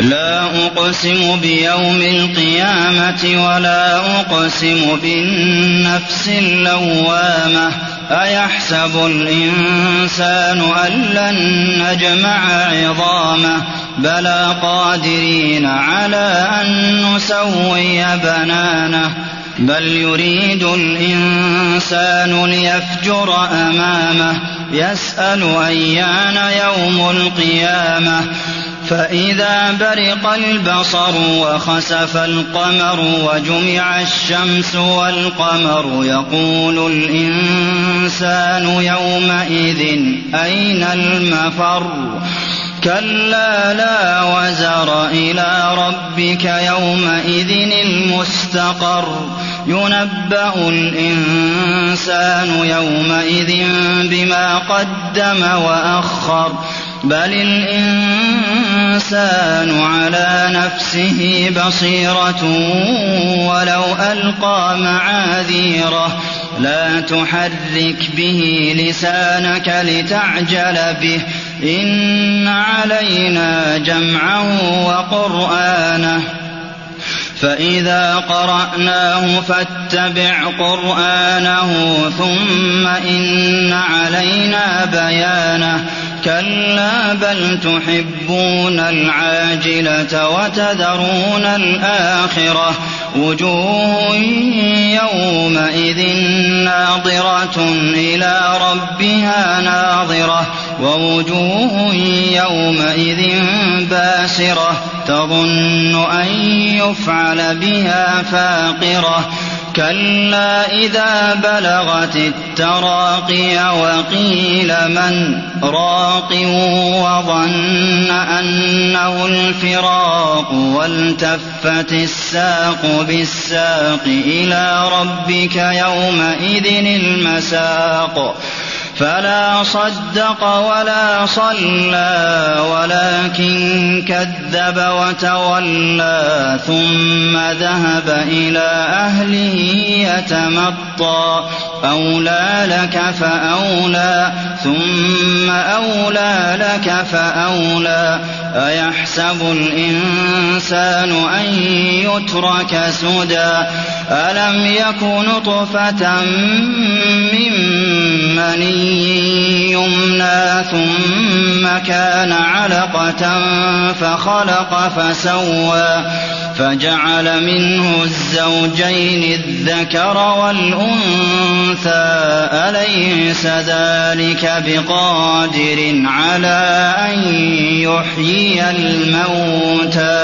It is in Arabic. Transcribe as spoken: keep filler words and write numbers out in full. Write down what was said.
لا أقسم بيوم القيامة ولا أقسم بالنفس اللوامة أيحسب الإنسان أن لن نجمع عظامه بلى قادرين على أن نسوي بنانه بل يريد الإنسان ليفجر أمامه يسأل أيان يوم القيامة فإذا برق البصر وخسف القمر وجمع الشمس والقمر يقول الإنسان يومئذ أين المفر كلا لا وزر إلى ربك يومئذ المستقر ينبأ الإنسان يومئذ بما قدم وأخر بل الإنسان على نفسه بصيرة ولو ألقى معاذيره لا تحرك به لسانك لتعجل به إن علينا جمعه وقرآنه فإذا قرأناه فاتبع قرآنه ثم إن علينا بيانه كلا بل تحبون العاجلة وتذرون الآخرة وجوه يومئذ ناظرة إلى ربها ناظرة ووجوه يومئذ باسرة تظن أن يفعل بها فاقرة كلا إذا بلغت التراقي وقيل من راق وظن أنه الفراق والتفت الساق بالساق إلى ربك يومئذ المساق فلا صدق ولا صلى ولكن كذب وتولى ثم ذهب إلى أهله يتمطى أولى لك فأولى ثم أولى لك فأولى أيحسب الإنسان أن يترك سدى ألم يك نطفة من مني يمنى ثم كان علقة فخلق فسوى فجعل منه الزوجين الذكر والأنثى أليس ذلك بقادر على أن يحيي الموتى